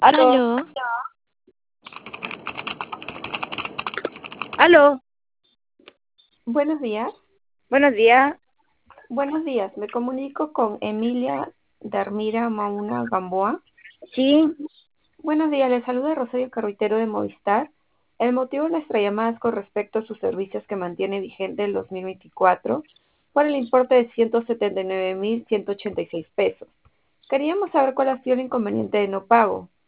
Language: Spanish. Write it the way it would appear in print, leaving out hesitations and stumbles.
Aló, Aló, aló, Buenos días. buenos días. Buenos días. Me comunico con Emilia Darmira Mauna Gamboa. Sí, Buenos días. Le saluda Rosario Carruitero de Movistar. El motivo de nuestra llamada es con respecto a sus servicios que mantiene vigente el 2024 por el importe de 179.186 pesos. Queríamos saber cuál ha sido el inconveniente de no pago.